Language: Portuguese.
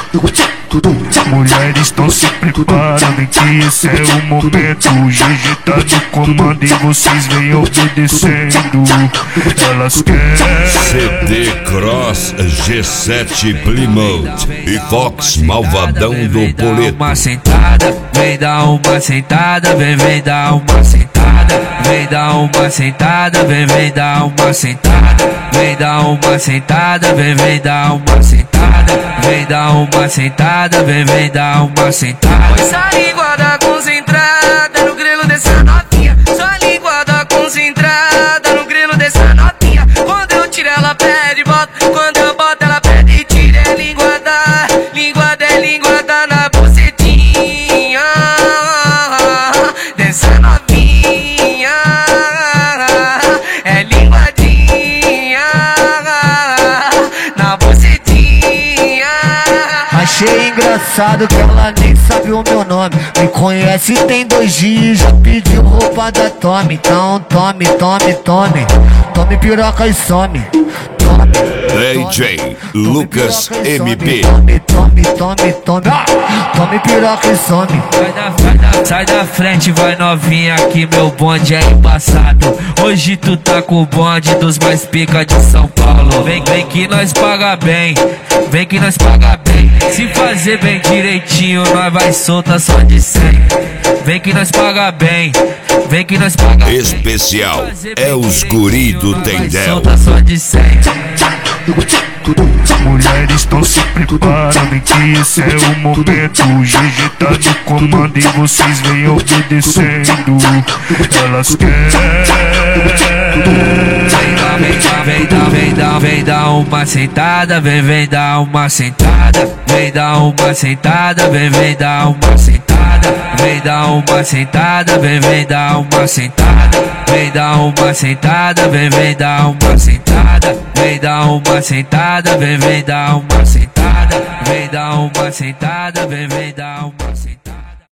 Mulheres estão se preparando, que esse é o momento. O GG tá no comando e vocês vêm obedecendo. Elas querem CD Cross G7 Plymouth e Fox Malvadão do Poleto. Uma sentada, vem dar uma sentada, vem dar uma sentada, vem dar uma sentada, vem dar uma sentada, vem dar uma sentada, vem dar uma sentada, vem dar uma sentada, vem dar uma sentada. Essa linguada concentrada no grelo dessa novinha, sua linguada concentrada no grelo dessa novinha. Quando eu tiro ela pede bota, quando eu boto ela pede e tira. É linguada na bucetinha dessa novinha. É linguadinha na bucetinha. Achei engraçado que ela nem sabe o meu nome. Me conhece tem 2 dias, já pediu roupa da Tommy. Então tome, tome, tome, tome piroca e some. DJ Lucas MP. Tome, tome, tome, tome, tome piroca e some. Sai da frente, vai novinha, que meu bonde é embaçado. Hoje tu tá com o bonde dos mais pica de São Paulo. Vem que nós paga bem, vem que nós paga bem. Se fazer bem direitinho, nós vai solta só de 100. Vem que nós paga bem, vem que nós paga bem. Especial é os guri do Tendel. Solta só de 100. Mulheres estão se preparando, que esse é o momento. O GG tá no comando e vocês vêm obedecendo. Elas querem Vem dar uma sentada, vem dar uma sentada, vem dar uma sentada, vem dar uma sentada, vem dar uma sentada, vem dar uma sentada, vem dar uma sentada, vem dar uma sentada, vem dar uma sentada, vem dar uma sentada, vem dar uma sentada, vem dar uma sentada.